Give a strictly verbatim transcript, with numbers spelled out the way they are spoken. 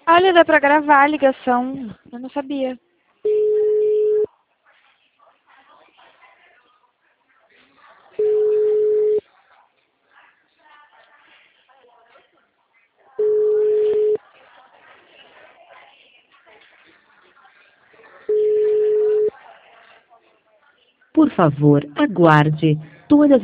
Olha, dá pra gravar a ligação. Eu não sabia. Por favor, aguarde. Todas